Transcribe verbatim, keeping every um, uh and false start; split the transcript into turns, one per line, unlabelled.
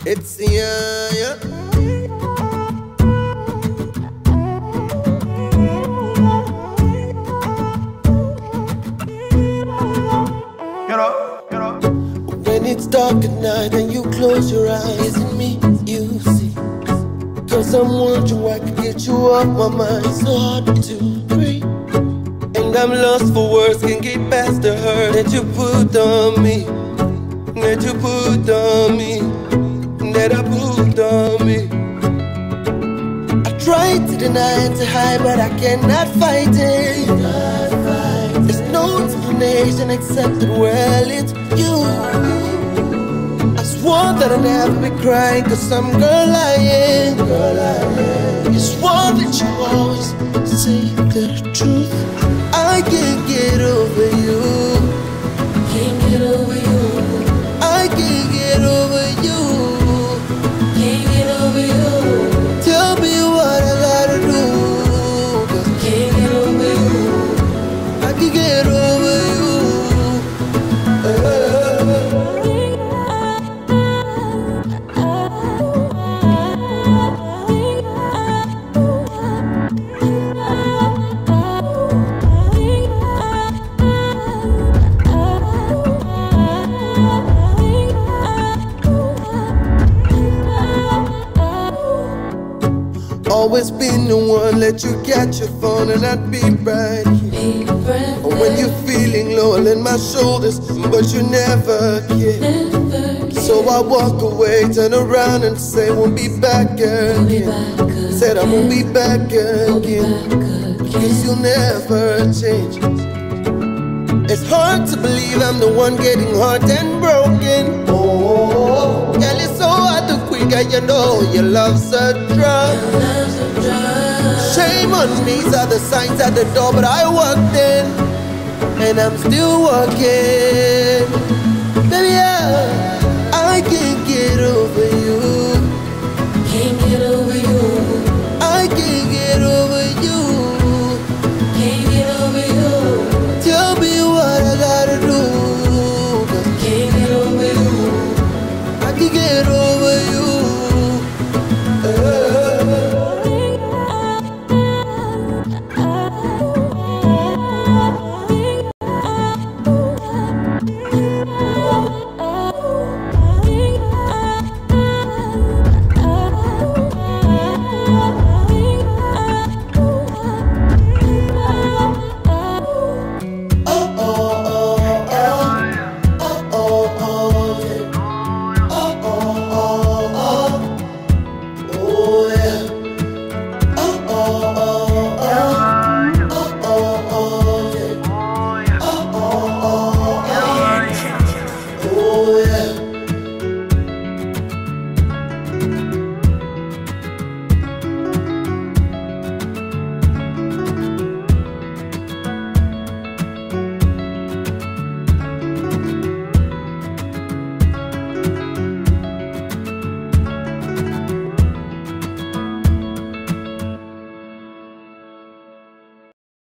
It's yeah, yeah. Get up, get up. When it's dark at night and you close your eyes and me, you see. Cause I'm wondering what could get you off my mind. So hard to breathe. And I'm lost for words, can't get past the hurt that you put on me. That you put on me. That I put on me. I try to deny and to hide, but I cannot fight it. There's no explanation except that, well, it's you. I swore that I'd never be crying, cause I'm girl lying. You swore that you always say the truth. I can't get over you.
Can't get over you.
I can't get over you.
Can't get over you.
Tell me what I gotta do.
Can't get over you.
I can get over you. Uh. Always been the one, let you catch your phone and I'd be right here. Or when you're feeling low, I'll lend my shoulders, but you never care. So I walk away, turn around and say, won't be back again. Said I won't be back again, because you'll never change. It's hard to believe I'm the one getting hurt and broken. Oh, girl, it's so hard to quit, girl, you know your love's a drug. Shame on me, saw the signs at the door, but I walked in, and I'm still walking. Baby, I, I can't get over you.